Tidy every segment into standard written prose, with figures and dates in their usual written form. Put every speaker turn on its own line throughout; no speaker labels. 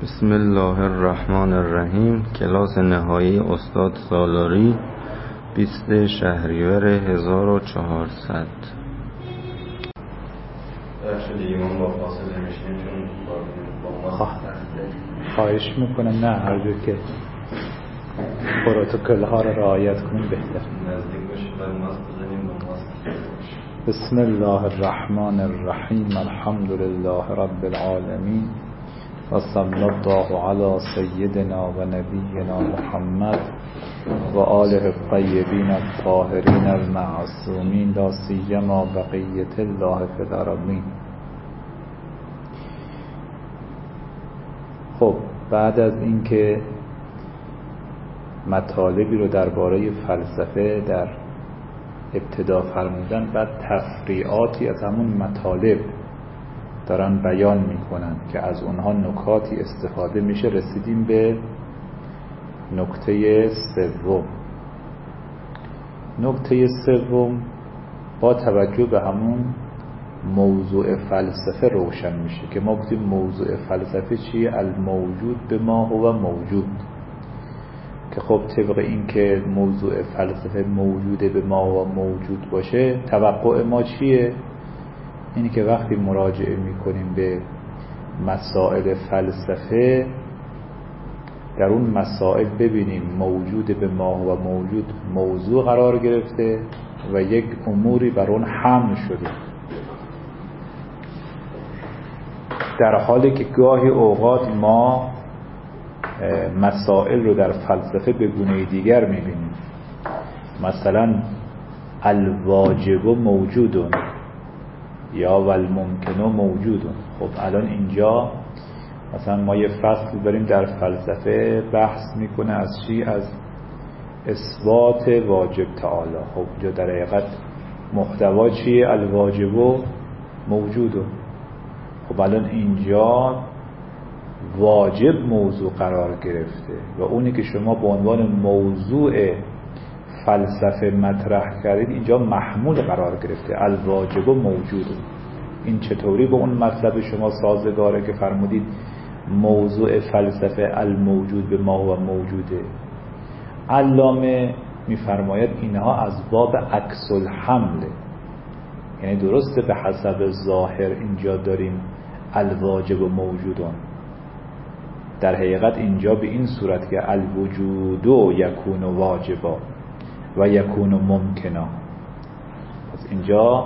بسم الله الرحمن الرحیم. کلاس نهایی استاد سالاری 20 شهریور 1400.
دیگه من با فاصله میشیم چون با ماسک
خواهش میکنم نه هر جور که پروتکل ها رو رعایت کنیم بهتر.
نزدیک باشیم و ماسک بزنیم با ماسک.
بسم الله الرحمن الرحیم. الحمد لله رب العالمین و صلی الله علی سیدنا و نبینا محمد و آله الطیبین الطاهرین المعصومین لا سیما بقیة الله فی الارضین. خب بعد از اینکه مطالبی رو درباره فلسفه در ابتدا فرمودن، بعد تفریعاتی از همون مطالب دارن بیان میکنن که از اونها نکاتی استفاده میشه. رسیدیم به نکته سوم. نکته سوم با توجه به همون موضوع فلسفه روشن میشه که ما گفتیم موضوع فلسفه چیه؟ الموجود به ما هو موجود، که خب طبق این که موضوع فلسفه موجوده به ما و موجود باشه، توقع ما چیه؟ اینی که وقتی مراجعه میکنیم به مسائل فلسفه، در اون مسائل ببینیم موجود به ما و موجود موضوع قرار گرفته و یک اموری بر اون حمل شده، در حالی که گاهی اوقات ما مسائل رو در فلسفه به گونه دیگر میبینیم. مثلا الواجب موجودون یا والممکن موجودون. خب الان اینجا مثلا ما یه فصل داریم در فلسفه بحث میکنه از چی؟ از اثبات واجب تعالی. خب اینجا در حقیقت محتوا چیه؟ الواجب موجودون. خب الان اینجا واجب موضوع قرار گرفته و اونی که شما به عنوان موضوع فلسفه مطرح کردید اینجا محمول قرار گرفته، الواجب موجود. این چطوری با اون مطلب شما سازگاره که فرمودید موضوع فلسفه الموجود به ما و موجوده؟ علامه میفرماید اینها از باب عکس الحمله، یعنی درسته به حسب ظاهر اینجا داریم الواجب موجودون، در حقیقت اینجا به این صورت که الوجود یکون واجبا و یکون ممکنا. پس اینجا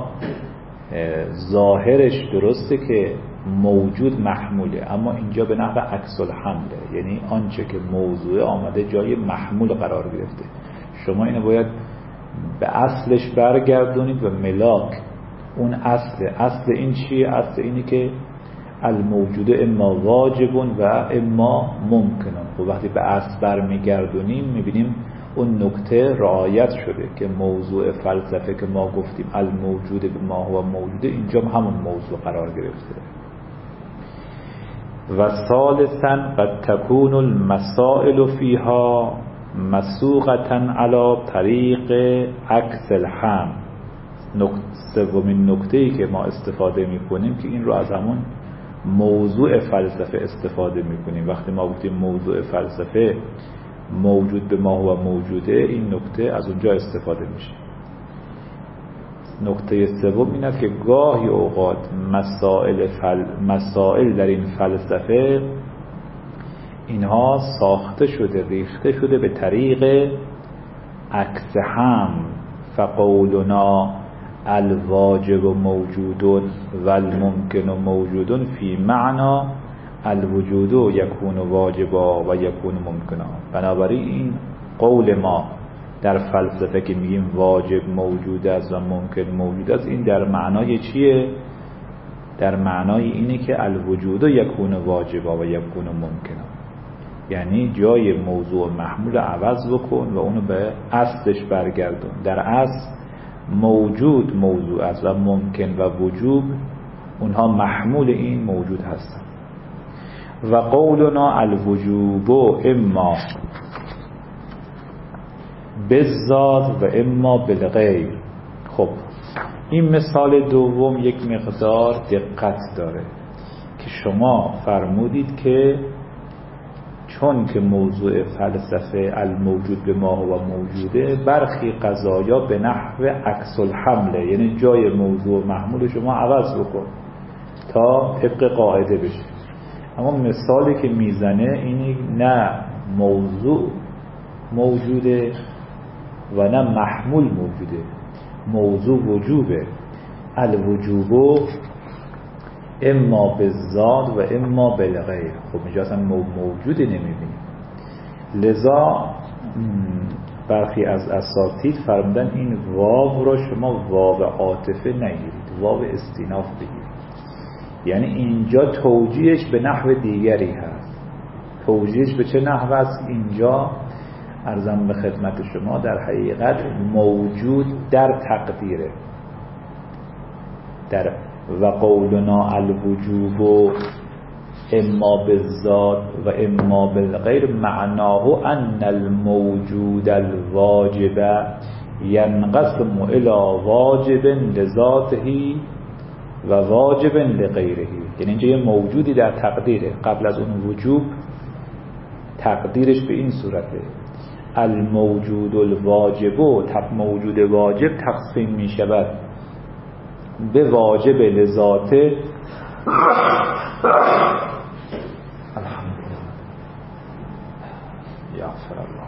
ظاهرش درسته که موجود محموله، اما اینجا به نحو عکس الحمله، یعنی آنچه که موضوع آمده جای محمول قرار گرفته. شما اینو باید به اصلش برگردونید و ملاک اون اصل این چیه؟ اصل اینی که الموجود اما واجب و اما ممکنن. خب وقتی به اصل برمیگردونیم میبینیم اون نکته رعایت شده که موضوع فلسفه که ما گفتیم الموجود به ما هو موجوده، اینجا همون موضوع قرار گرفته. و ثالثاً قد تكون المسائل فيها مسوقة على طریق عکس الحمل. سومین نکته‌ای که ما استفاده میکنیم که این رو از همون موضوع فلسفه استفاده میکنیم. وقتی ما گفتیم موضوع فلسفه موجود به ما و موجوده، این نکته از اونجا استفاده میشه. نکته سوم این است که گاهی اوقات مسائل در این فلسفه اینها ساخته شده، ریخته شده به طریق عکس هم. فقولنا الواجب موجود و الممکن موجود فی معنا الوجود یکون واجبا و یکون ممکنا. بنابراین این قول ما در فلسفه که میگیم واجب موجود است و ممکن موجود است، این در معنای چیه؟ در معنای اینه که الوجود یکون واجبا و یکون ممکنا، یعنی جای موضوع محمول عوض بکن و اونو به اصلش برگردون. در اصل موجود موضوع است و ممکن و وجوب اونها محمول این موجود هستند. و قولنا الوجوب اما بالذات و اما بالغیر. خب این مثال دوم یک مقدار دقت داره که شما فرمودید که چون که موضوع فلسفه الموجود به ما و موجوده، برخی قضایا به نحو عکس الحمله، یعنی جای موضوع و محمول شما عوض بکن تا طبق قاعده بشه. اما مثالی که میزنه اینی نه موضوع موجوده و نه محمول موجوده. موضوع وجوبه، الوجوب اما بالذات و اما بالغیر. خب اینجا اصلا موجوده نمیبینیم. لذا برخی از اساتید فرمودن این واو را شما واو عاطفه نگیرید، واو استیناف بگیرید. یعنی اینجا توجیهش به نحو دیگری هست. توجیهش به چه نحو است؟ اینجا عرضم به خدمت شما در حقیقت موجود در تقدیره. در و قولنا الوجوب اما بالذات و اما بالغیر معناه ان الموجود الواجب ينقسم الى واجب لذاته و واجب لغیره. یعنی اینجا یه موجودی در تقدیره، قبل از اون وجوب تقدیرش به این صورته: الموجود الواجب، موجود واجب تقسیم می شود به واجب لذاته الحمدلله یغفر الله.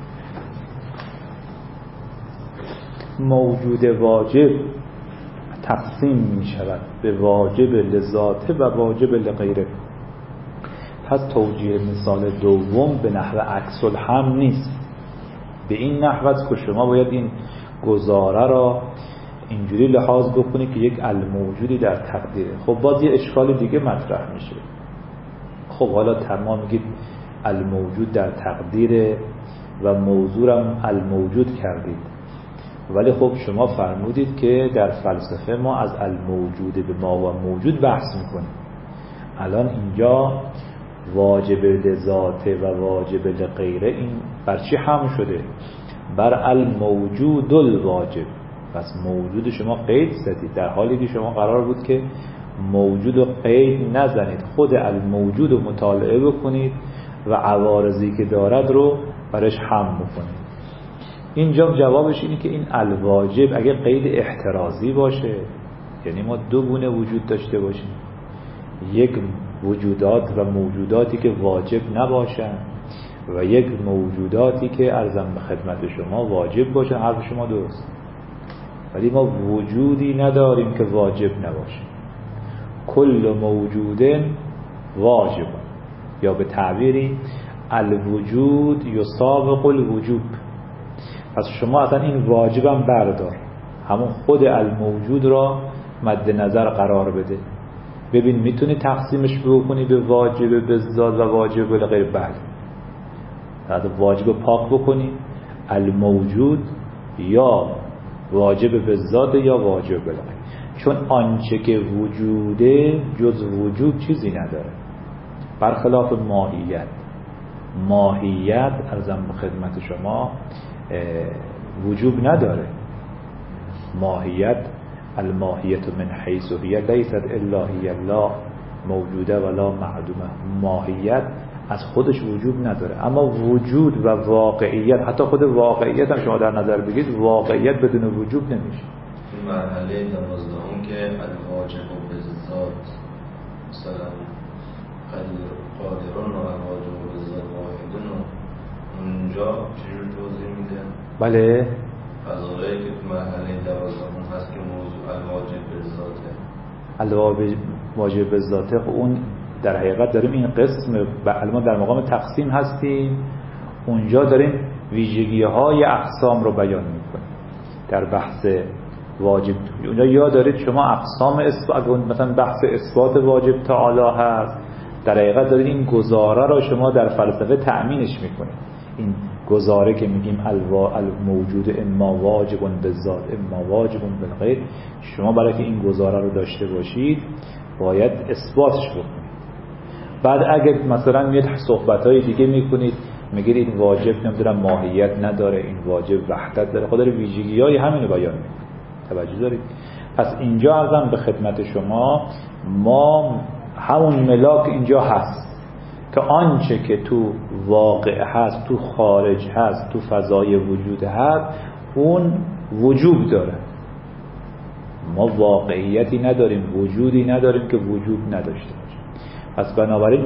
موجود واجب تقسیم می شود به واجب لذاته و واجب لغیره. پس توجیه مثال دوم به نحو عکس الحمل نیست. به این نحو است که شما باید این گزاره را اینجوری لحاظ بکنید که یک الموجودی در تقدیره. خب باز یه اشکال دیگه مطرح میشه. خب حالا تمام میگید الموجود در تقدیره و موضوع هم الموجود کردید، ولی خب شما فرمودید که در فلسفه ما از الموجود به ما و موجود بحث میکنیم. الان اینجا واجب لذاته و واجب لغیره این بر چی هم شده؟ بر الموجود الواجب. پس موجود شما قید زدید، در حالی که شما قرار بود که موجود رو قید نزنید، خود الموجود رو مطالعه بکنید و عوارضی که دارد رو برش هم بکنید. اینجا جوابش اینه که این الواجب اگه قید احترازی باشه، یعنی ما دو گونه وجود داشته باشیم، یک وجودات و موجوداتی که واجب نباشن و یک موجوداتی که عرضم به خدمت شما واجب باشن، حرف شما درست. ولی ما وجودی نداریم که واجب نباشه. کل موجود واجب، یا به تعبیری الوجود یسابق الوجوب. پس شما اصلا این واجبم بردار، همون خود الموجود را مد نظر قرار بده. ببین میتونی تقسیمش بکنی به واجب بالذات و واجب بالغیر. بله، بعد واجب پاک بکنی الموجود یا واجب بالذات یا واجب بالغیر، چون آنچه که وجوده جز وجود چیزی نداره، برخلاف ماهیت. ماهیت ارزم به خدمت شما وجوب نداره. ماهیت الماهیت من حیث هی لیست الا هی لا موجوده ولا معدومه. ماهیت از خودش وجوب نداره، اما وجود و واقعیت، حتی خود واقعیت هم شما در نظر بگید، واقعیت بدون وجوب نمیشه.
مرحله 12 که الواجب بالذات مثلا قادرون و الواجب بالذات واحدون، اونجا چجور توضیح میده؟
بله،
قضایی که تو مرحله 12 هست که موضوع الواجب بالذاته،
الواجب بالذاته، اون در حقیقت داریم این قسم ما در مقام تقسیم هستیم، اونجا داریم ویژگی های اقسام رو بیان میکنیم در بحث واجب. اونجا یا دارید شما اقسام مثلا بحث اثبات واجب تعالی هست، در حقیقت دارید این گزاره را شما در فلسفه تأمینش میکنید. این گزاره که میگیم الموجود اما واجب بالذات اما واجب بالغیر، شما برای که این گزاره رو داشته باشید باید اثباتش بکنید. بعد اگه مثلا میاد صحبت‌های دیگه میکنید، میگید این واجب نمیدونم ماهیت نداره، این واجب وحدت داره، خود داره ویژگی‌های همین رو بیان میکنه. توجه دارید؟ پس اینجا عرضم به خدمت شما ما همون ملاک اینجا هست، که آنچه که تو واقع هست، تو خارج هست، تو فضای وجود هست، اون وجوب داره. ما واقعیتی نداریم، وجودی نداریم که وجوب نداشته باشه. پس بنابراین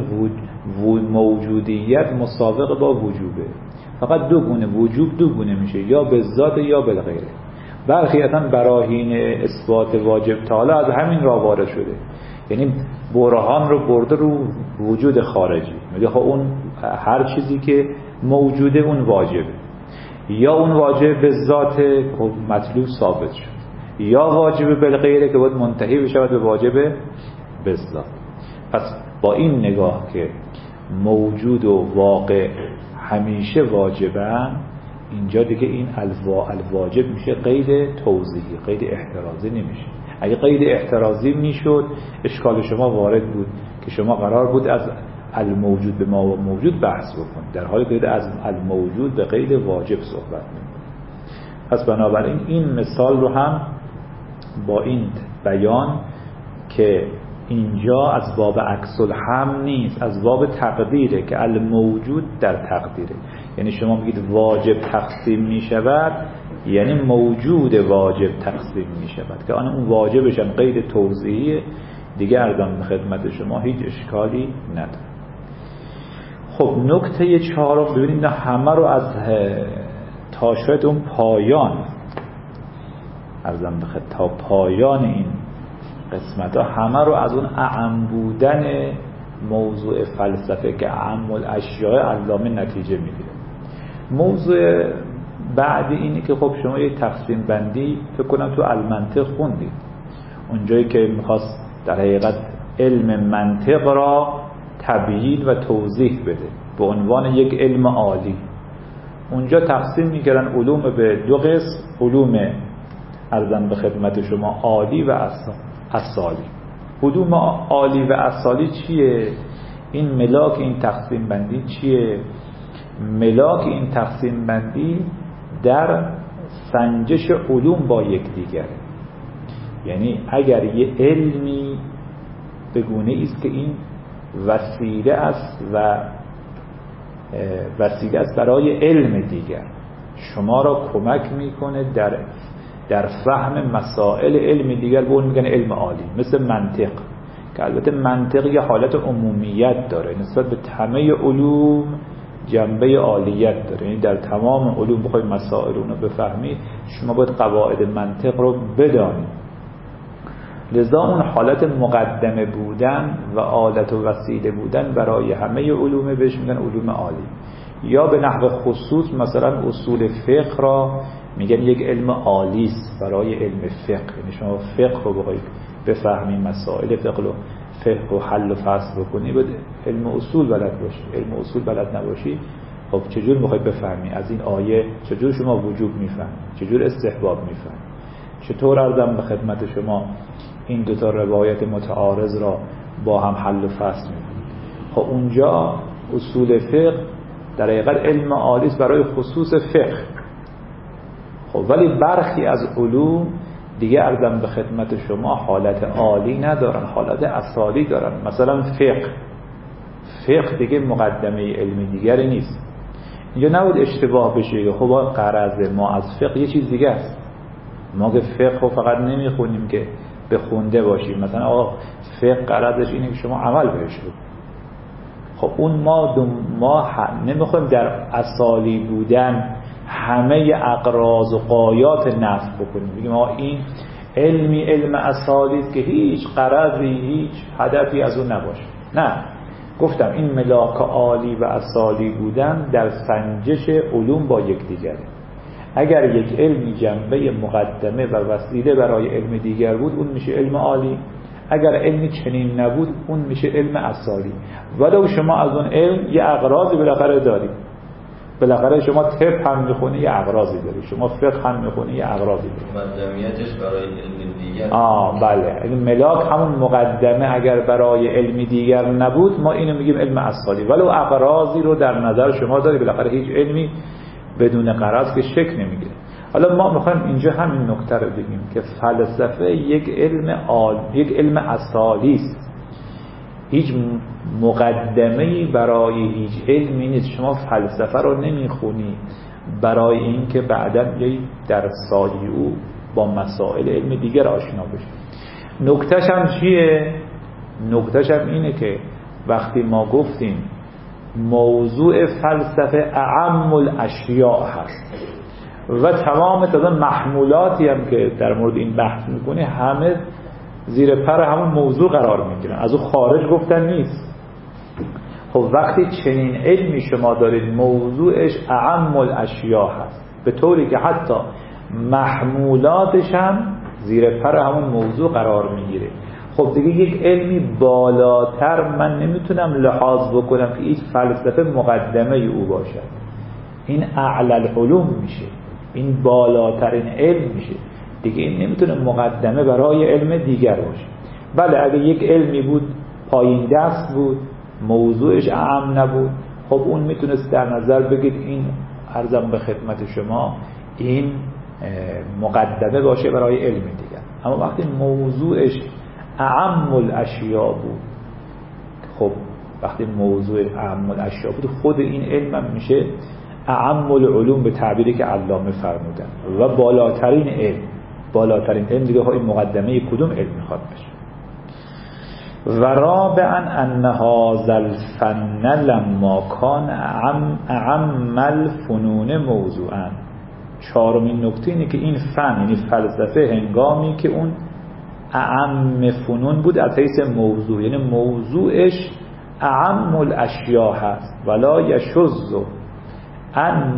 موجودیت مساوق با وجوبه. فقط دو گونه وجوب دو گونه میشه، یا به ذات یا بالغیره. برخی اصلا براهین اثبات واجب تعالی از همین را وارد شده، یعنی برهان رو برده رو وجود خارجی، میگه خب اون هر چیزی که موجوده اون واجبه، یا اون واجب به ذات مطلوب ثابت شد، یا واجب بالغیره که باید منتهی بشود به واجب به ذات. پس با این نگاه که موجود و واقع همیشه واجبن، اینجا دیگه این الواجب میشه قید توضیحی، قید احترازی نمیشه. اگه قید احترازی میشد اشکال شما وارد بود که شما قرار بود از الموجود به ما موجود بحث بکنید، در حالی که از الموجود به قید واجب صحبت میکنید. پس بنابراین این مثال رو هم با این بیان که اینجا از باب عکس الهم نیست، از باب تقدیره که الموجود در تقدیره. یعنی شما میگید واجب تقسیم میشود، یعنی موجود واجب تقسیم میشود که اون واجبش هم قید توضیحی دیگه. عرضم به خدمت شما هیچ اشکالی نداره. خب نکته چهارم، ببینید همه رو از تا شاید اون پایان، عرضم به خدمت تا پایان این قسمت ها همه رو از اون اعم بودن موضوع فلسفه که اعم الاشیاء علامه نتیجه میگیره. موضوع بعد اینه که خب شما یک تقسیم بندی فکر کنم تو المنطق خوندید، اونجایی که میخواست در حقیقت علم منطق را تبیین و توضیح بده به عنوان یک علم عالی. اونجا تقسیم میکردن علوم به دو قسم، علوم عرضم به خدمت شما عالی و اصالی. علوم عالی و اصالی چیه؟ این ملاک این تقسیم بندی چیه؟ ملاک این تقسیم بندی در سنجش علوم با یکدیگر. یعنی اگر یه علمی به گونه است که این وسیله است و وسیله است برای علم دیگر، شما را کمک میکنه در فهم مسائل علم دیگر، به اون میگن علم عالی. مثل منطق که البته منطق یه حالت عمومیت داره، نسبت به همه علوم جنبه عالیت داره. یعنی در تمام علوم بخوای مسائل اونو بفهمی، شما باید قواعد منطق رو بدانی. لذا اون حالت مقدمه بودن و آلت و وسیله بودن برای همه علوم بهش میگن علوم عالی. یا به نحو خصوص مثلا اصول فقه را میگن یک علم عالی است برای علم فقه. یعنی شما فقه رو بخواید بفهمی، مسائل فقه رو حل و فصل بکنی، باید علم اصول بلد باشی. علم اصول بلد نباشی، خب چجور میخواید بفهمی از این آیه چجور شما وجوب میفهمی، چجور استحباب میفهمی، چطور عرضم به خدمت شما این دوتا روایت متعارض را با هم حل و فصل میکنید. خب اونجا اصول فقه در حقیقت علم عالی است برای خصوص فقه. خب ولی برخی از علوم دیگه عرضم به خدمت شما حالت عالی ندارن، حالت اصالی دارن. مثلا فقه دیگه مقدمه علم دیگری نیست. اینجا نباید اشتباه بشه. خب غرض ما از فقه یه چیز دیگه است. ما که فقه فقط نمیخونیم که بخونده باشیم. مثلا آقا فقه غرضش اینه که شما عمل بهش بکنید. خب اون ما نمیخوایم در اصالی بودن همه اقراض و قایات نفی بکنیم، بگیم آقا این علم اصالی است که هیچ غرضی هیچ هدفی از اون نباشه. نه، گفتم این ملاک عالی و اصالی بودن در سنجش علوم با یکدیگره. اگر یک علمی جنبه مقدمه و وسیله برای علم دیگر بود، اون میشه علم عالی. اگر علمی چنین نبود، اون میشه علم اصالی. ولو شما از اون علم یه اغراضی بالاخره داری، بالاخره شما طب هم میخونی یه اغراضی داری، شما فقه هم میخونی یه اغراضی داری.
مقدمیتش برای علم دیگر.
بله، این ملاک همون مقدمه اگر برای علم دیگر نبود، ما اینو میگیم علم اصالی. ولو اغراضی رو در نظر شما داری، بالاخره هیچ علمی بدون غرض که شکل نمیگیره. حالا ما میخوایم اینجا همین نکته رو بگیم که فلسفه یک علم اصالی است. هیچ مقدمه‌ای برای هیچ علمی نیست. شما فلسفه رو نمیخونی برای اینکه بعداً بیایی در سایه او با مسائل علم دیگر آشنا بشی. نکته‌ش هم چیه؟ نکته‌ش هم اینه که وقتی ما گفتیم موضوع فلسفه اعم الاشیاء هست و تمام تازه محمولاتی هم که در مورد این بحث میکنه همه زیر پر همون موضوع قرار میگیرن، از اون خارج گفتن نیست. خب وقتی چنین علمی شما دارید موضوعش اعم الاشیاء هست به طوری که حتی محمولاتش هم زیر پر همون موضوع قرار میگیره، خب دیگه یک علمی بالاتر من نمیتونم لحاظ بکنم که این فلسفه مقدمه او باشد. این اعلی العلوم میشه، این بالاترین علم میشه دیگه. این نمیتونه مقدمه برای علم دیگر باشه. بله اگه یک علمی بود پایین دست بود موضوعش اعم نبود، خب اون میتونست در نظر بگید این عرضم به خدمت شما این مقدمه باشه برای علم دیگر. اما وقتی موضوعش اعم الاشیاء بود، خب وقتی موضوع اعم الاشیاء بود خود این علم هم میشه اعم العلوم به تعبیری که علامه فرمودن و بالاترین علم. بالاترین علم دیگه این مقدمه کدوم علم میخواد بشه. و رابعا ان هذا الفن لما کان اعم الفنون موضوعا. چهارمین نکته اینه که این فن یعنی فلسفه هنگامی که اون اعم فنون بود از حیث موضوع، یعنی موضوعش اعم الاشیاء هست ولا یشذ عن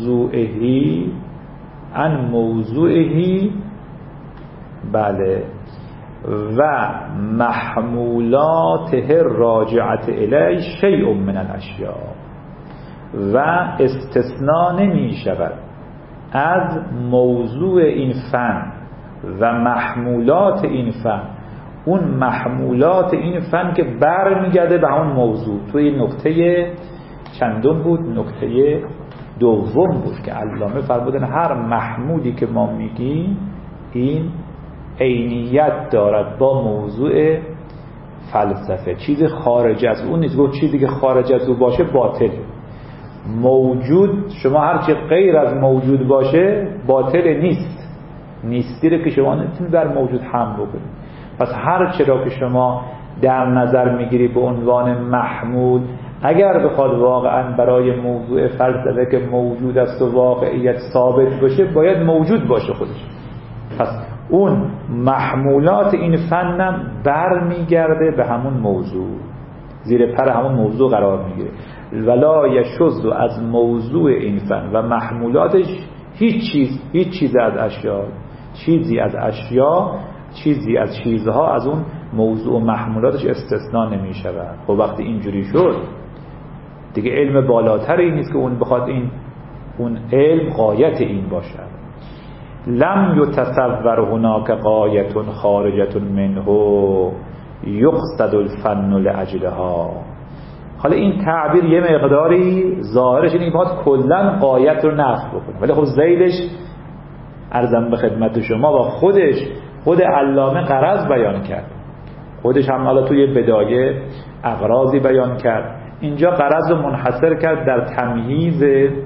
موضوعه بله و محمولاته راجعت الیه شیء من الاشیاء و استثناء نمی شود از موضوع این فن و محمولات این فن، اون محمولات این فن که برمیگرده به همون موضوع. توی نکته چندم بود؟ نکته دوم بود که علامه فرمودن هر محمولی که ما میگیم این عینیت دارد با موضوع فلسفه، چیز خارج از اون نیست. گفت چیزی که خارج از اون باشه باطل. موجود شما هرچی غیر از موجود باشه باطل نیست. نیستی رو که شما نمیتونید بر موجود حمل بکنید. پس هر چرا که شما در نظر میگیری به عنوان محمول، اگر بخواد واقعا برای موضوع فلسفه که موجود است و واقعیت ثابت باشه باید موجود باشه خودش. پس اون محمولات این فنم برمیگرده به همون موضوع، زیر پر همون موضوع قرار میگیره. ولا یشذ از موضوع این فن و محمولاتش هیچ چیز از اشیاء، چیزی از اشیاء، چیزی از چیزها از اون موضوع و محمولاتش استثناء نمی شود. خب وقتی اینجوری شد دیگه علم بالاتری نیست که اون بخواد اون علم غایت این باشد. لم یتصور هناک غایت خارجت منه یقصد الفن لاجلها. حالا این تعبیر یه مقداری ظاهرش اینه که باید کلا غایت رو نفی بکنه، ولی خب ذیلش عرضم به خدمت شما و خود علامه غرض بیان کرد. خودش هم حالا توی بدایه اغراضی بیان کرد. اینجا غرض رو منحصر کرد در تمییز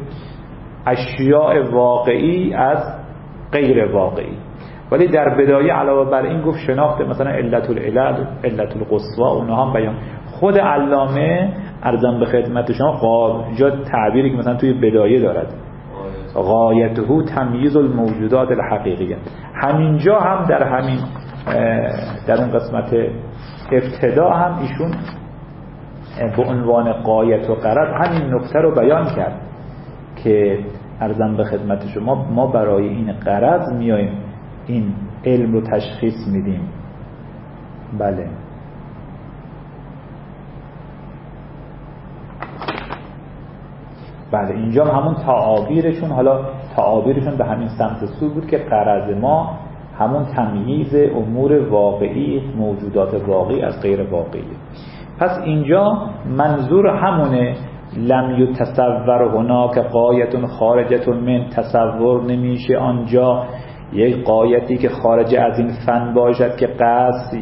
اشیاء واقعی از غیر واقعی، ولی در بدایه علاوه بر این گفت شناخت مثلا علت العلل، علت القصوى اونها هم بیان. خود علامه عرضم به خدمت شما جا تعبیری که مثلا توی بدایه دارد غایته تمییز الموجودات الحقیقیه، همینجا هم در اون قسمت ابتدا هم ایشون به عنوان غایت و غرض همین نکته رو بیان کرد که عرضم به خدمت شما ما برای این غرض میایم این علم رو تشخیص میدیم. بله اینجا همون تعابیرشون، حالا تعابیرشون به همین سمت سو بود که غرض ما همون تمییز امور واقعی، موجودات واقعی از غیر واقعی. پس اینجا منظور همونه لم یتصور هناک غایت خارجت من، تصور نمیشه آنجا یک غایتی که خارج از این فن باشد که قصد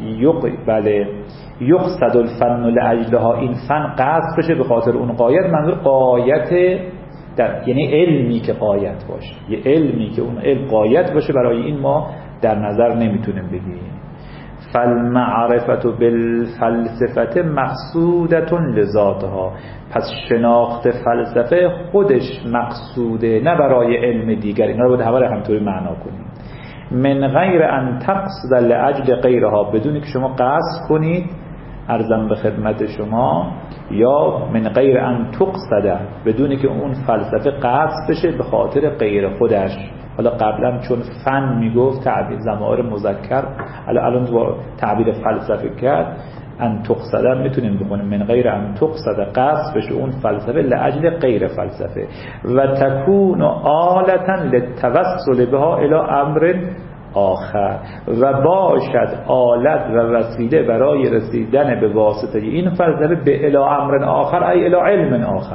یقصد الفن لاجلها، این فن قصد بشه به خاطر اون غایت. منظور غایت یعنی علمی که غایت باشه، یه علمی که اون علم غایت باشه، برای این ما در نظر نمیتونیم بگیریم. فالمعرفت بالفلسفه مقصودة لذاتها، پس شناخت فلسفه خودش مقصوده، نه برای علم دیگر. اینا رو باید همه همینطوری معنا کنیم. من غیر ان تقصد لاجل غیرها، بدون که شما قصد کنید، ارزم به خدمت شما، یا من غیر ان تقصد، بدون که اون فلسفه قصد بشه به خاطر غیر خودش. حالا قبلا چون فن میگفت تعبیر ضمائر مذکر، الان تعبیر فلسفه کرد، ان تقصد میتونیم بخونیم من غیر ان تقصد، قصد بشه اون فلسفه لاجل غیر فلسفه. و تکون آلتا للتوسل بها الی امر آخر، و باشد آلت و وسیله برای رسیدن به واسطه این فلسفه به الی امر آخر، ای الی علم آخر.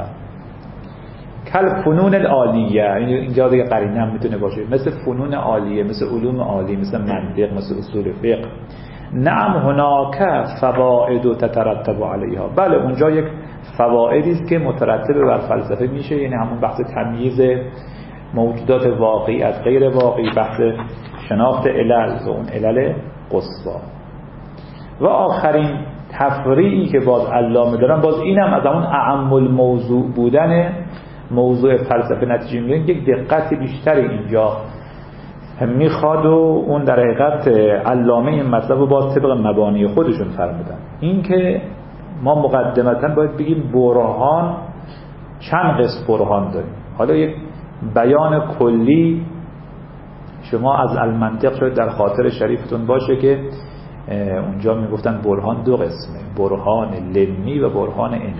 کل فنون العالیه، اینجا دیگه قرینه هم میتونه باشه، مثل فنون عالیه، مثل علوم عالی، مثل منطق، مثل اصول فقه. نعم هناک فواید تترتب علیها، بله اونجا یک فوایدی است که مترتب بر فلسفه میشه، یعنی همون بحث تمییز موجودات واقعی از غیر واقعی، بحث شناخت علل و اون علل قصوا. و آخرین تفریعی که باز علامه دارن، باز اینم از اون اعم الموضوع بودن موضوع فلسفه نتیجه میگیرن، یک دقت بیشتری اینجا میخواد و اون در حقیقت علامه این مطلب رو باز طبق مبانی خودشون فرمودن. این که ما مقدمتا باید بگیم برهان چند قسم برهان داریم. حالا یک بیان کلی شما از المنطق شاید در خاطر شریفتون باشه که اونجا میگفتن برهان دو قسمه، برهان لمی و برهان علمی.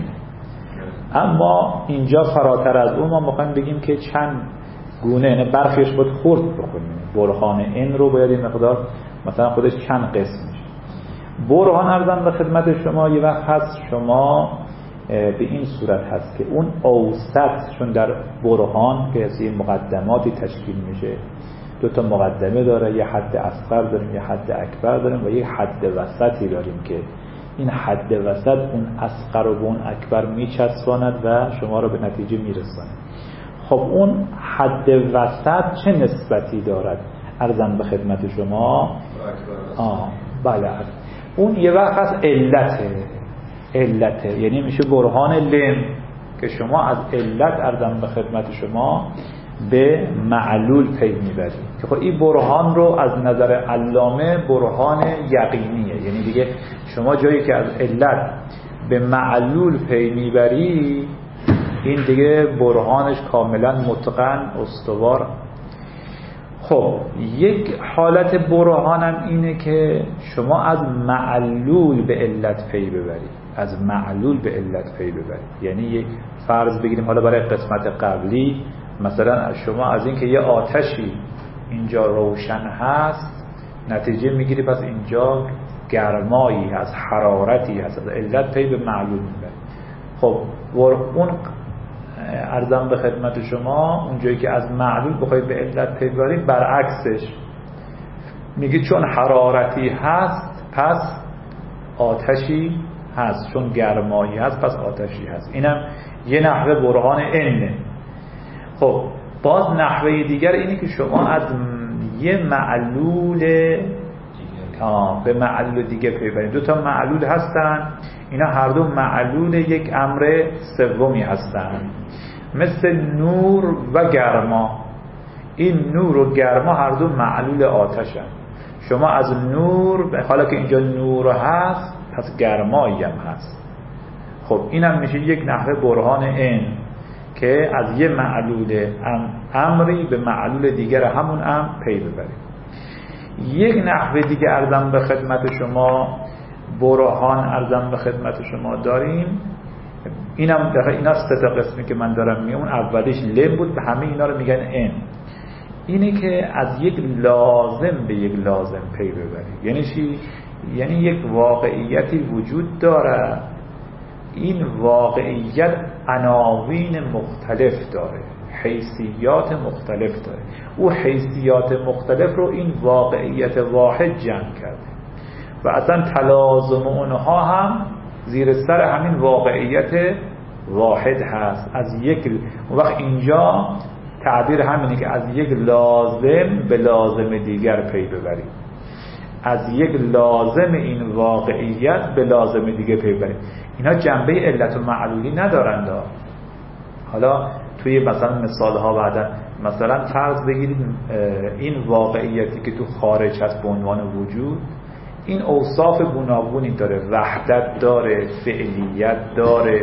اما اینجا فراتر از اون ما میخوایم بگیم که چند گونه، یعنی برخیش باید خورد بکنیم. برهان این رو باید این مقدار مثلا خودش چند قسم میشه. برهان ارزم به خدمت شما یه وقت هست شما به این صورت هست که اون اوسط، چون در برهان که از این مقدماتی تشکیل میشه، دو تا مقدمه داره، یه حد اصغر داریم، یه حد اکبر داریم و یه حد وسطی داریم که این حد وسط اون اصغر و اون اکبر میچسباند و شما رو به نتیجه میرساند. خب اون حد وسط چه نسبتی دارد؟ ارزم به خدمت شما بله، اون یه وقت هست علته، یعنی میشه برهان لم که شما از علت ارزم به خدمت شما به معلول پی میبرید. که خب این برهان رو از نظر علامه برهان یقینیه، یعنی دیگه شما جایی که از علت به معلول پی میبری، این دیگه برهانش کاملا متقن استوار. خب یک حالت برهانم اینه که شما از معلول به علت پی ببرید، از معلول به علت پی ببرید. یعنی یک فرض بگیریم حالا برای قسمت قبلی، مثلا شما از این که یه آتشی اینجا روشن هست نتیجه میگیری پس اینجا گرمایی هست، حرارتی هست، از علت پی به معلول میبرید. خب اون ارزم به خدمت شما اونجایی که از معلول بخواید به علت پی ببرید، برعکسش میگید چون حرارتی هست پس آتشی هست، چون گرمایی هست پس آتشی هست. اینم یه نحوه برهان اینه. خب باز نحوه دیگر اینه که شما از یه معلول به معلول دیگه پی ببرید. دو تا معلول هستن، اینا هر دو معلول یک امر سومی هستن، مثل نور و گرما. این نور و گرما هر دو معلول آتشن. شما از نور، حالا که اینجا نور هست پس گرمایی هم هست. خب اینم میشه یک نحوه برهان این که از یه معلول امری به معلول دیگر همون امر پی ببرید. یک نحوه دیگه ارزم به خدمت شما برهان ارزم به خدمت شما داریم، اینا سه تا قسمی که من دارم میگم. اون اولیش لم بود، به همه اینا رو میگن ان. اینه که از یک لازم به یک لازم پی ببرید. یعنی چی؟ یعنی یک واقعیتی وجود داره، این واقعیت عناوین مختلف داره. حیثیات مختلف داره. او حیثیات مختلف رو این واقعیت واحد جمع کرده و اصلا تلازم اونها هم زیر سر همین واقعیت واحد هست. از یک وقت اینجا تعبیر همینه که از یک لازم به لازم دیگر پی ببریم، از یک لازم این واقعیت به لازم دیگه پی ببریم. اینا جنبه علت و معلولی ندارند. حالا توی مثلا مثال ها بعدا مثلا فرض بگیرید این واقعیتی که تو خارج هست به عنوان وجود، این اوصاف گوناگونی داره، وحدت داره، فعلیت داره،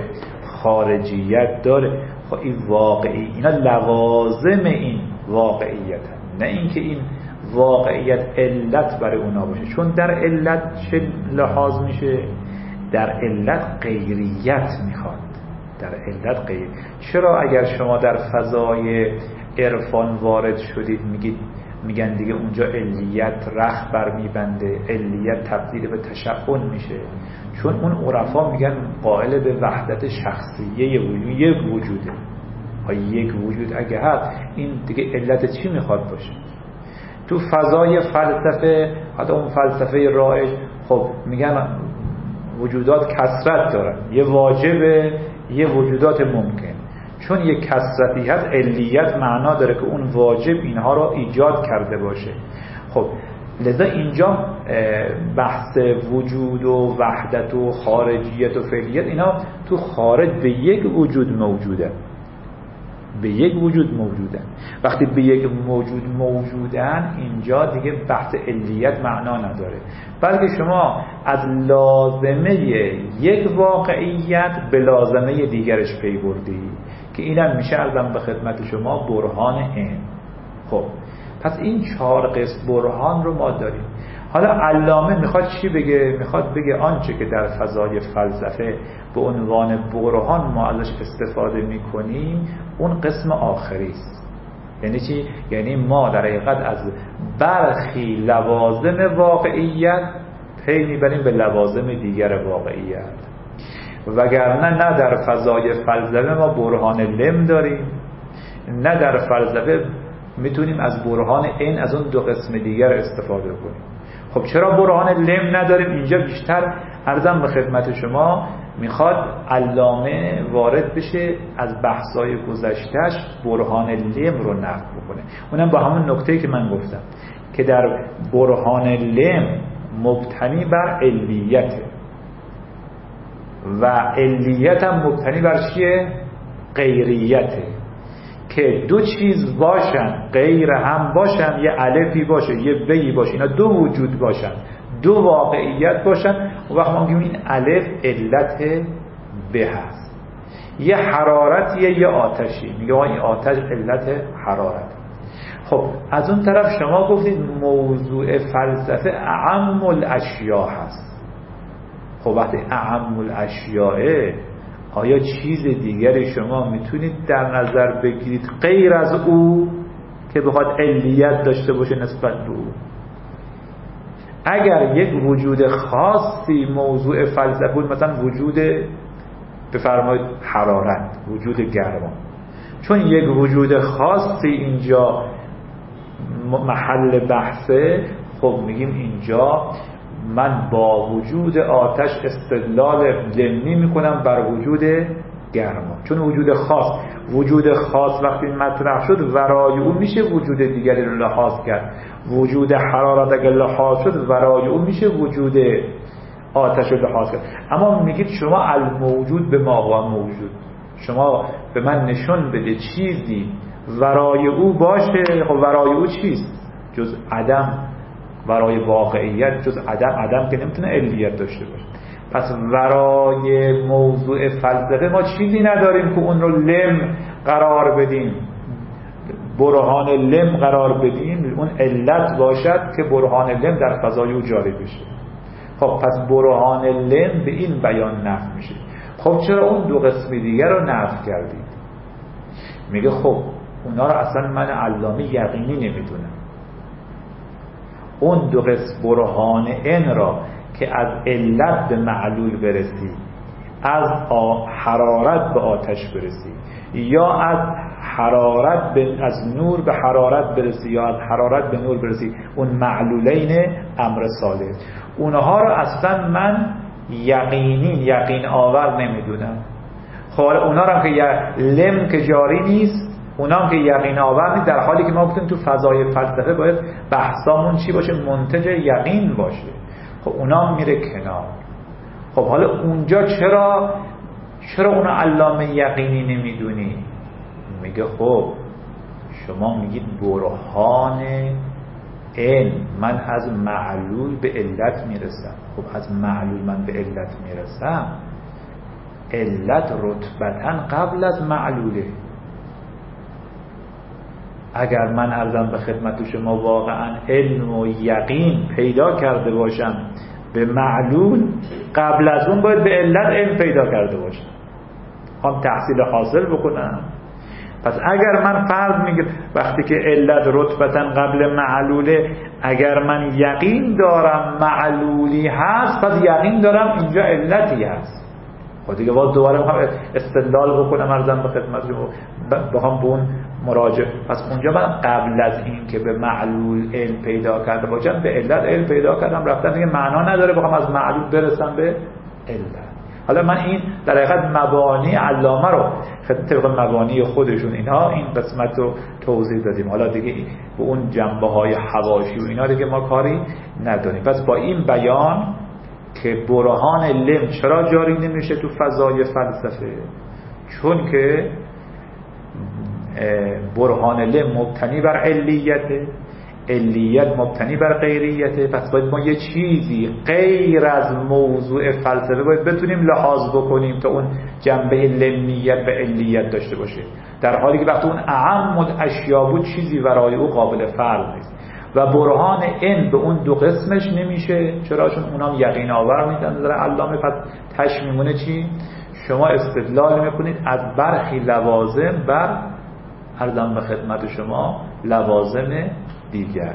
خارجیت داره. خب این واقعی، اینا لوازم این واقعیت هم. نه اینکه این واقعیت علت برای اونا باشه، چون در علت چه لحاظ میشه؟ در علت غیریت میخواد. در علت غیر. چرا اگر شما در فضای عرفان وارد شدید میگن دیگه اونجا علیت رخ بر میبنده، علیت تبدیل به تشعن میشه؟ چون اون عرفا میگن قائل به وحدت شخصیه وجود، یک وجوده. یک وجود اگه هست این دیگه علت چی میخواد باشه؟ تو فضای فلسفه، حتی اون فلسفه رایج، خب میگن وجودات کثرت دارن، یه واجبه، یه وجودات ممکن. چون یه کثرتی هست علیت معنا داره که اون واجب اینها رو ایجاد کرده باشه. خب لذا اینجا بحث وجود و وحدت و خارجیت و فعلیت اینا تو خارج به یک وجود موجوده، به یک وجود موجودن. وقتی به یک موجود موجودن اینجا دیگه بحث علیت معنا نداره، بلکه شما از لازمه یک واقعیت به لازمه دیگرش پی بردی که اینم میشه ارزم به خدمت شما برهان این. خب پس این 4 قسم برهان رو ما داریم. حالا علامه میخواد چی بگه؟ میخواد بگه آنچه که در فضای فلسفه به عنوان برهان ما ازش استفاده میکنیم اون قسم آخری است. یعنی چی؟ یعنی ما در حقیقت از برخی لوازم واقعیت پی میبریم به لوازم دیگر واقعیت، وگرنه نه در فضای فلسفه ما برهان لم داریم، نه در فلسفه میتونیم از برهان این از اون 2 قسم دیگر استفاده کنیم. خب چرا برهان لم نداریم؟ اینجا بیشتر عرضم به خدمت شما میخواد علامه وارد بشه از بحثای گذشتهش برهان لم رو نقد بکنه. اونم با همون نکته‌ای که من گفتم که در برهان لم مبتنی بر علیته و علیت هم مبتنی بر چیه؟ غیریته. که 2 چیز باشن، غیر هم باشن، یه الفی باشه، یه بی باشه، اینا 2 وجود باشن، 2 واقعیت باشن، و وقت ما میگیم این الف علت به هست. یه حرارتیه، یه آتشی، میگه این آتش علت حرارت. خب از اون طرف شما گفتید موضوع فلسفه اعم الاشیاء هست. خب وقتی اعم الاشیاء، آیا چیز دیگری شما میتونید در نظر بگیرید غیر از او که بخواد علیت داشته باشه نسبت به او؟ اگر یک وجود خاصی موضوع فلسفه بود، مثلا وجود بفرمایید حرارت، وجود گرما، چون یک وجود خاصی اینجا محل بحثه، خب میگیم اینجا من با وجود آتش استدلال ضمنی میکنم بر وجود گرما، چون وجود خاص وقتی مطرح شد ورای اون میشه وجود دیگری رو لحاظ کرد. وجود حرارت اگر لحاظ شد ورای اون میشه وجود آتش رو لحاظ کرد. اما میگید شما الموجود به ما هو موجود، شما به من نشون بده چیزی ورای او باشه. خب ورای او چیست جز عدم؟ ورای واقعیت جز عدم که نمیتونه علیت داشته باشه. پس ورای موضوع فلسفه ما چیزی نداریم که اون رو لم قرار بدیم، برهان لم قرار بدیم، اون علت باشد که برهان لم در فضای او جاری بشه. خب پس برهان لم به این بیان نفی میشه. خب چرا اون 2 قسم دیگر رو نفی کردید؟ میگه خب اونا رو اصلا من علامه یقینی نمیدونم. اون 2 قسم برهان ان را که از علت به معلول برسی، از حرارت به آتش برسی، یا از حرارت از نور به حرارت برسی یا از حرارت به نور برسی، اون معلولین امر صالح، اونها رو اصلا من یقین آور نمیدونم. خب اونا رو هم که لم که جاری نیست، اونا هم که یقین آور نیست، در حالی که ما گفتیم تو فضای فلسفه باید بحثامون چی باشه؟ منتج یقین باشه. خب اونا هم میره کنار. خب حالا اونجا چرا اونا علامه یقینی نمیدونی؟ میگه خب شما میگید برهان علم، من از معلول به علت میرسم. خب از معلول من به علت میرسم، علت رتبتاً قبل از معلوله. اگر من عرضم به خدمت شما واقعا علم و یقین پیدا کرده باشم به معلول، قبل از اون باید به علت علم پیدا کرده باشم، هم تحصیل حاصل بکنم. پس اگر من فرض میگم وقتی که علت رتبتاً قبل معلوله، اگر من یقین دارم معلولی هست، پس یقین دارم اینجا علتی هست. خب دیگه باید دوباره میخوام استدلال بکنم، عرضم به خدمت شما بخوام به اون مراجعه. پس اونجا من قبل از این که به معلول علم پیدا کرده باشم به علت علم پیدا کردم، رفتم دیگه معنا نداره بخوام از معلول برسم به علت. حالا من این در حقیقت مبانی علامه رو طبق مبانی خودشون اینها این قسمت رو توضیح دادیم. حالا دیگه به اون جنبه های حواشی و اینا دیگه ما کاری نداریم. پس با این بیان که برهان لم چرا جاری نمیشه تو فضای فلسفه، چون که برهان لم مبتنی بر علیته، علیت مبتنی بر غیریته. پس باید ما یه چیزی غیر از موضوع فلسفه باید بتونیم لحاظ بکنیم تا اون جنبه لمیت به علیت داشته باشه، در حالی که وقتی اون اعم الاشیاء بود چیزی ورای او قابل فرض نیست. و برهان ان به اون دو قسمش نمیشه. چرا؟ چون اونام یقین آور میدن نظر علامه. پس تش میمونه چی؟ شما استدلال میکنید از برخی لوازم بر عرضم به خدمت شما لوازم دیگر.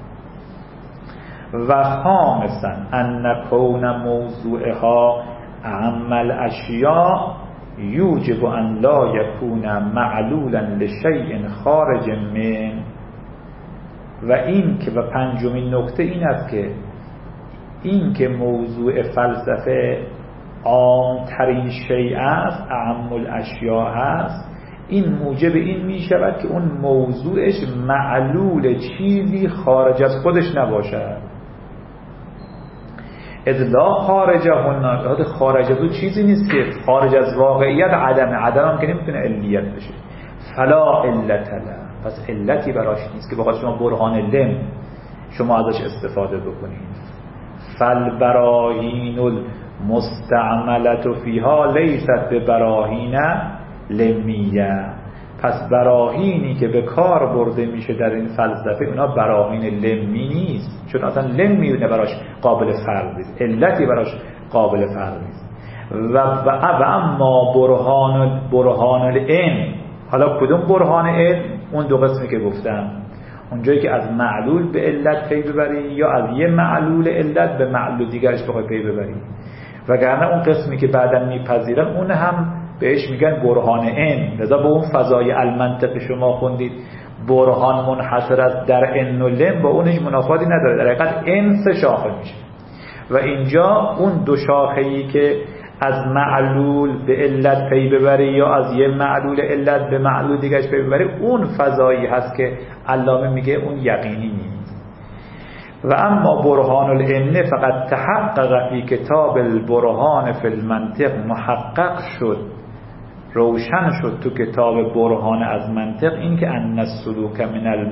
و خامسا ان کون موضوعها اعم الاشیاء یوجب ان لا یکون معلولا لشیء خارج من. و این که و پنجمین نکته این است که این که موضوع فلسفه عام‌ترین شیء است، اعم الاشیاء است، این موجب این می شود که اون موضوعش معلول چیزی خارج از خودش نباشد. اذلا خارجه هن، خارج از اون چیزی نیست که خارج از واقعیت عدم هم که نمیتونه علیت بشه. فلا علت له، پس علتی براش نیست که بخواد شما برهان لم شما ازش استفاده بکنید. فالبراهین المستعملة فیها لیست ببراهین لمیه. پس براهینی که به کار برده میشه در این فلسفه اونا براهین لمی نیست، چون اصلا لمی براش قابل فرض نیست، علتی براش قابل فرض نیست. و اما برهان العلم، حالا کدوم برهان علم؟ اون دو قسمی که گفتم، اونجایی که از معلول به علت پی ببری یا از یه معلول علت به معلول دیگرش بخوای پی ببری. وگرنه اون قسمی که بعداً میپذیرن اون هم بهش میگن برهان ان. لذا با اون فضای المنطق شما خوندید برهان منحصر است در ان و لم، با اون هیچ منافاتی نداره. در حقیقت ان سه شاخه میشه و اینجا اون دو شاخه‌ای که از معلول به علت پی ببری یا از یه معلول علت به معلول دیگرش پی ببری، اون فضایی هست که علامه میگه اون یقینی نیست. و اما برهان العلم فقط تحقق فی کتاب البرهان فی المنطق، محقق شد، روشن شد تو کتاب برهان از منطق، این که ان السلوک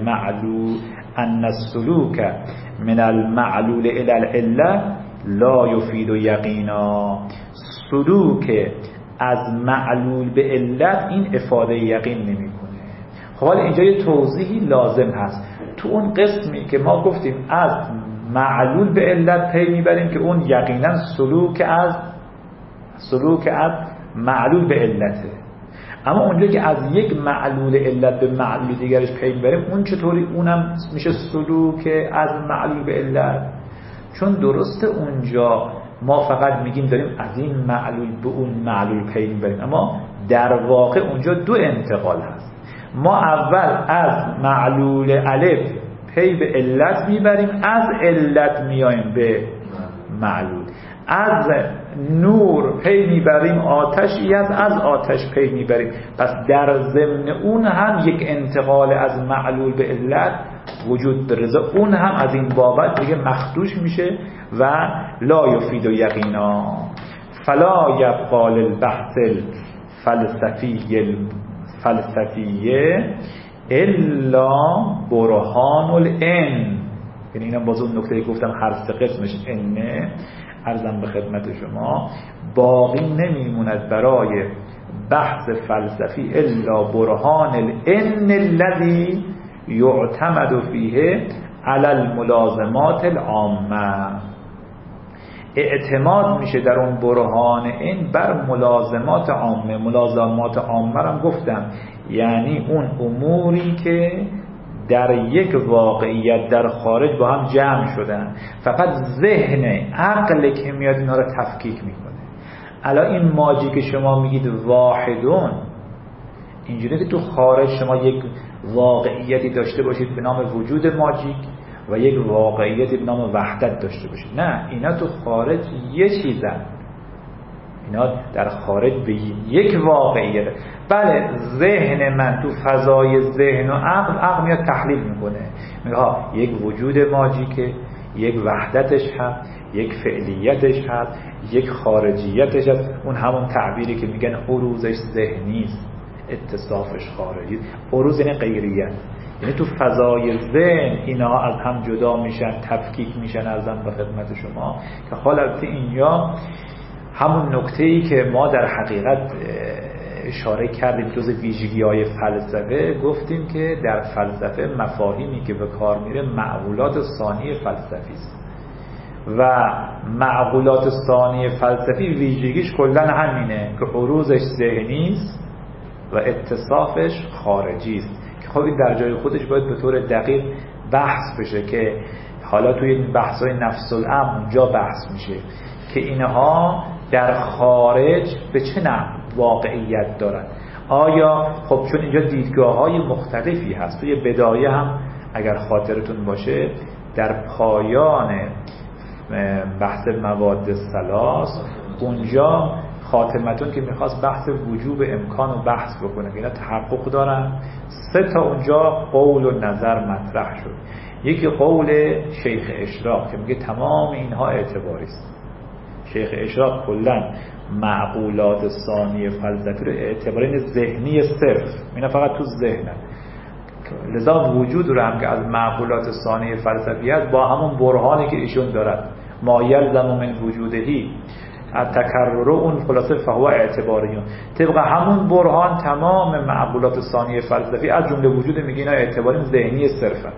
من المعلول الی العله لا یفید یقینا. سلوک از معلول به علت این افاده یقین نمیکنه. خب حالا اینجا یه توضیحی لازم هست. تو اون قسمی که ما گفتیم از معلول به علت پی میبریم که اون یقینا سلوک از معلول به علته، اما اونجا که از یک معلول علت به معلول دیگرش پی میبریم اون چطوری اونم میشه سلوک از معلول به علت؟ چون درسته اونجا ما فقط میگیم داریم از این معلول به اون معلول پی میبریم، اما در واقع اونجا دو انتقال هست. ما اول از معلول الف پی به علت میبریم، از علت میایم به معلول، از نور پی میبریم آتشی از آتش پی میبریم. پس در ضمن اون هم یک انتقال از معلول به علت وجود داره، اون هم از این بابت دیگه مخدوش میشه و لا یفید و یقینا. فلا یبقى للبحث الفلسفیه الا برهان العلم. یعنی اینم باز اون نکته گفتم هر سه قسمش انه، عرضم به خدمت شما، باقی نمیموند برای بحث فلسفی الا برهان العلم الذي یعتمد فیه علی الملازمات العامه. اعتماد میشه در اون برهان این بر ملازمات عامه. ملازمات عامه هم گفتم یعنی اون اموری که در یک واقعیت در خارج با هم جمع شدن، فقط ذهن عقل که میاد اینا رو تفکیک میکنه. الان این ماجی که شما میگید واحدون، اینجوری که تو خارج شما یک واقعیتی داشته باشید به نام وجود ماجیک و یک واقعیتی به نام وحدت داشته باشید، نه، اینا تو خارج یه چیزن، اینا در خارج به یک واقعیت. بله ذهن من تو فضای ذهن و عقل میاد تحلیل میکنه، میگه ها یک وجود ماجیکه، یک وحدتش هست، یک فعلیتش هست، یک خارجیتش هست. اون همون تعبیری که میگن عروضش ذهنی است، اتصافش خارجی. عروض یعنی غیریت، یعنی تو فضای ذهن اینا از هم جدا میشن، تفکیک میشن. ارزم به خدمت شما که حالت اینجا همون نکته‌ای که ما در حقیقت اشاره کردیم جز ویژگی‌های فلسفه، گفتیم که در فلسفه مفاهیمی که به کار میره معقولات ثانی فلسفی است و معقولات ثانی فلسفی ویژگیش کلاً همینه که عروضش ذهنی است و اتصافش خارجی است. که خب این در جای خودش باید به طور دقیق بحث بشه که حالا توی بحث‌های نفس الامر اونجا بحث میشه که اینها در خارج به چه نحو واقعیت دارن. آیا خب چون اینجا دیدگاه‌های مختلفی هست، توی بدایه هم اگر خاطرتون باشه در پایان بحث مواد ثلاث اونجا خاتمتون که میخواست بحث وجوب امکان و بحث بکنه، اینا تحقق دارن. 3 تا اونجا قول و نظر مطرح شد. یکی قول شیخ اشراق که میگه تمام اینها اعتباری است. شیخ اشراق کلا معقولات ثانی فلسفی رو اعتباری ذهنی صرف، اینا فقط تو ذهنه، لذا وجود رو هم که از معقولات ثانی فلسفی هست با همون برهانی که ایشون دارد ما یلزم من وجودهی تکرر اون خلاصه فهو اعتباریون، طبق همون برهان تمام معقولات ثانی فلسفی از جمله وجود میگه اینا اعتباری ذهنی صرفه.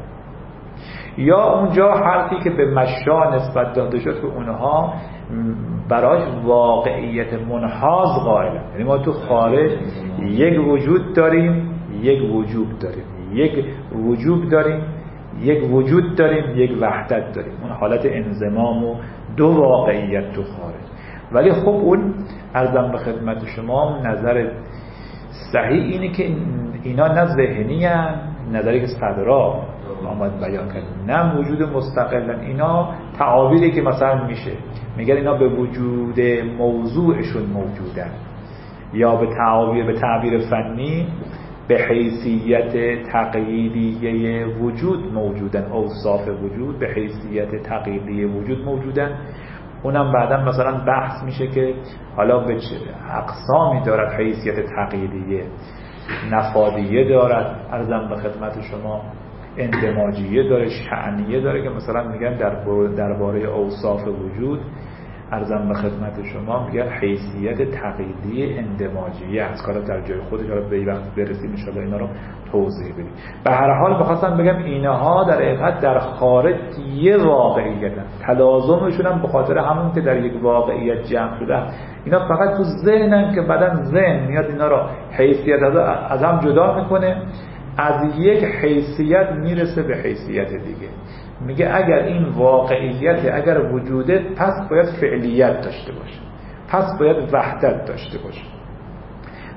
یا اونجا حرفی که به مشا نسبت داده شد که اونها براش واقعیت منحاز قائلن، یعنی ما تو خارج یک وجود داریم، یک وجوب داریم، یک وجوب داریم، یک وجود داریم، یک وحدت داریم، اون حالت انضمام و دو واقعیت تو خارج. ولی خب اون عرضم به خدمت شما نظر صحیح اینه که اینا نه ذهنی هن، نظری که صدرا آمد بیان کرد، نه وجود مستقلن. اینا تعابیری که مثلا میشه میگن اینا به وجود موضوعشون موجودن، یا به تعبیر فنی به حیثیت تقییدیه وجود موجودن، اوصاف وجود به حیثیت تقییدیه وجود موجودن. اونم بعدا مثلا بحث میشه که حالا به چه اقسامی دارد حیثیت تقییدیه، نفادیه دارد، عرضم به خدمت شما اندماجیه داره، شأنیه داره، که مثلا میگن درباره اوصاف وجود عرضم به خدمت شما میگن حیثیت تقییدی اندماجیه هست. کارا در جای خودش رو به وقت برسیم ان شاءالله اینا رو توضیح بدیم. به هر حال بخواستم بگم اینها در حقیقت در خارج یه واقعیتن، تلازمشون هم به خاطر همون که در یک واقعیت جمع شده، اینا فقط تو ذهنن که بعدن ذهن میاد اینا رو حیثیت از هم جدا میکنه، از یک حیثیت میرسه به حیثیت دیگه. میگه اگر این واقعیت، اگر وجوده، پس باید فعلیت داشته باشه، پس باید وحدت داشته باشه.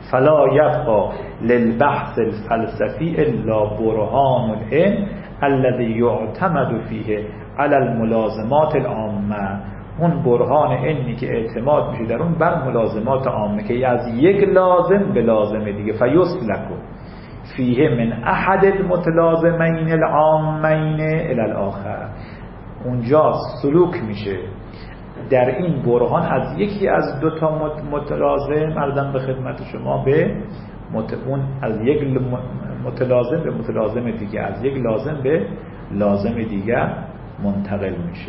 فلا یبقى للبحث الفلسفی الا برهان العلم الذي یعتمد فیه علی الملازمات العامه. اون برهان علمی که اعتماد میشه در اون بر ملازمات عامه، که از یک لازم به لازم دیگه فیسلک فیه من احد المتلازمین العامین الی الاخر. اونجا سلوک میشه در این برهان از یکی از دو تا متلازم، عرضم به خدمت شما، به اون از یک متلازم به متلازم دیگه، از یک لازم به لازم دیگر منتقل میشه.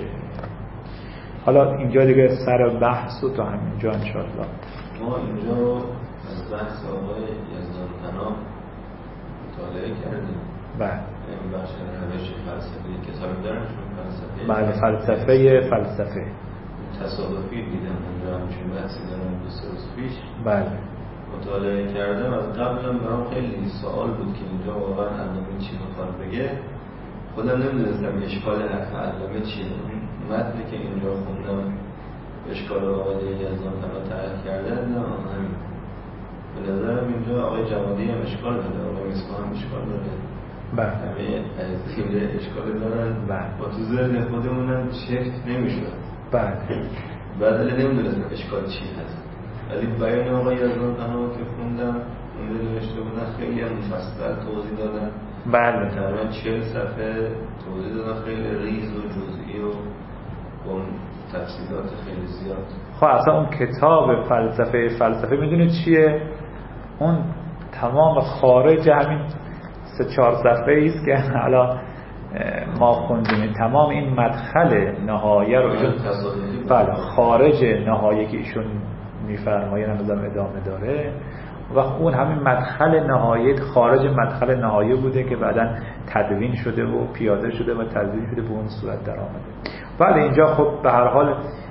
حالا اینجا دیگه سر بحث و تا همینجا انشاءالله.
ما اینجا از بحث آقای یزدان‌تنا مطالعه کردیم.
بله.
این بخش روش فلسفی کتاب دارنشون فلسفه.
بله فلسفه.
تصادفی دیدم اونجا همچین بحثی دارم 2 روز پیش.
بله.
مطالعه کردم. از قبلم برام خیلی سوال بود که اینجا واقعا علامه چی میخواد بگه. خودم نمیدونستم اشکال حرف علامه چیه. متنی که اینجا خوندم اشکال آقای یزدان‌تنا طرح کردن، نه همین. به نظرم اینجا آقای جوادی هم اشکال داره، آقای مصباح هم اشکال داره.
بله.
همه اینجا اشکال دارن.
بله.
با تو ذهن خودمونم چفت نمیشد.
بله.
بعد نمیدونستم اشکال چی هست. ولی بیان آقای یزدان‌تنا که خوندم اونجا نوشته بودن خیلی هم مفصل توضیح دادن.
بله.
تقریبا 40 صفحه توضیح دادن، خیلی ریز و جزئی و با تفصیلات خیلی زیاد.
خب اصلا اون کتاب فلسفه میدونید چیه؟ اون تمام خارج همین 3-4 صفحه است که حالا ما خوندیم، تمام این مدخل نهایه رو ایشون بله خارج نهایه که ایشون میفرمایند هم ادامه داره و اون همین مدخل نهایه خارج مدخل نهایه بوده که بعداً تدوین شده و پیاده شده و تدوین شده به اون صورت در آمده. بله اینجا خب به هر حال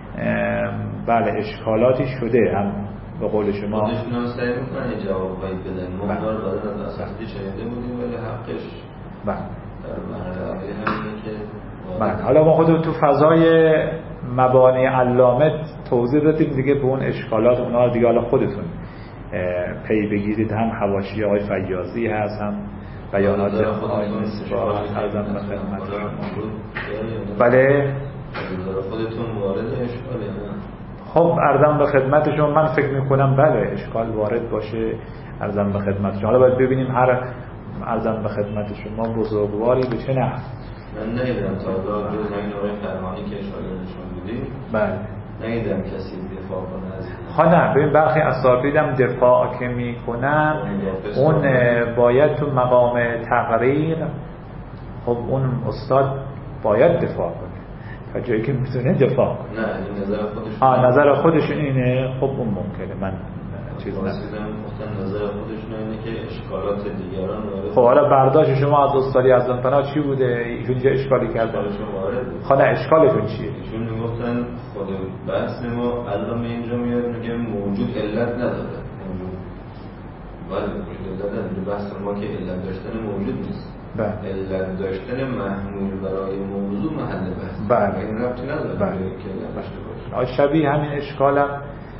بله اشکالاتی شده، هم به قول شما
خودشون هم سعی میکنن یه جوابایی بدن. ما دارن از اساتید شنیده بودیم ولی حقش
بله
در مرحله همینه که
بله. حالا ما خود تو فضای مبانی علامه توضیح دادیم دیگه، به اون اشکالات اونا دیگه حالا خودتون پی بگیرید. هم حواشی آقای فیاضی هست، هم بیانات آقای مصباح هست، ارزم به خدمت شما. بله
خودتون وارد اشکالی هم.
خب ارزم به خدمت شما، من فکر میکنم بله اشکال وارد باشه. ارزم به خدمت شما. حالا باید ببینیم هر ارزم به خدمت شما بزرگواری به چه نحو.
من نمیدونم تا حالا جز همین آقای فرمانی که شاگردشون بودیم
بله
نمیدونم کسی دفاع کنه از این.
ها نه ببین برخی اساتیدم دفاع که میکنن اون باید تو مقام تقریر، خب اون استاد باید دفاع کنه تا جایی که میتونه دفاع کنه.
نه این نظر خودشون.
نظر خودشون اینه. خب اون ممکنه من چیز
نظر خودشون اینه که اشکالات دیگران وارد.
خب حالا برداشت شما از استادی یزدان‌تنا چی بوده؟ ایشون چه اشکالی کرده؟ خب نه اشکالتون چیه؟
ایشون میگفتن خود بحث ما علامه اینجا میاد میگه موجود علت نداره. موجود ولی موجود علت نداره. بحث ما که علت داشتن موجود نیست. علت داشتن محمول برای موضوع محل بحث.
بله.
این ربطی نداره که علت داشته باشه.
شبیه همین اشکالم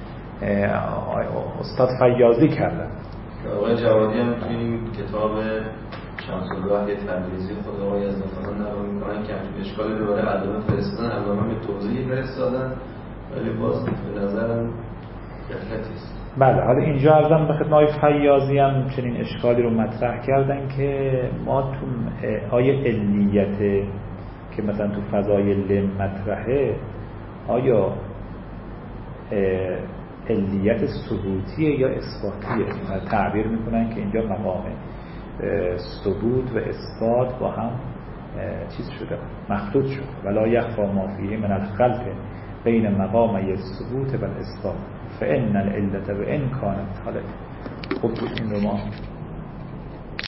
استاد فیاضی کردن.
آقای جوادی هم توی این کتاب شمس الوحی تبریزی خود آقای یزدان‌تنا نقل میکنن که همچین اشکالی رو برای علامه فرستادن، علامه به توضیح فرستادن ولی باز به نظرم غفلتی است.
بله حالا اینجا ارزم به خدمت فیاضی هم چنین اشکالی رو مطرح کردن که ما تو آیه علیت که مثلا تو فضای لم مطرحه، آیا علیت ثبوتیه یا اثباتیه؟ تعبیر میکنن که اینجا مقام ثبوت و اثبات با هم چیز شده، مخلوط شده. ولا یخفی ما فیه من الخلط بین مقام الثبوت و الاثبات فان العلة وان كانت. حالا خب این رو ما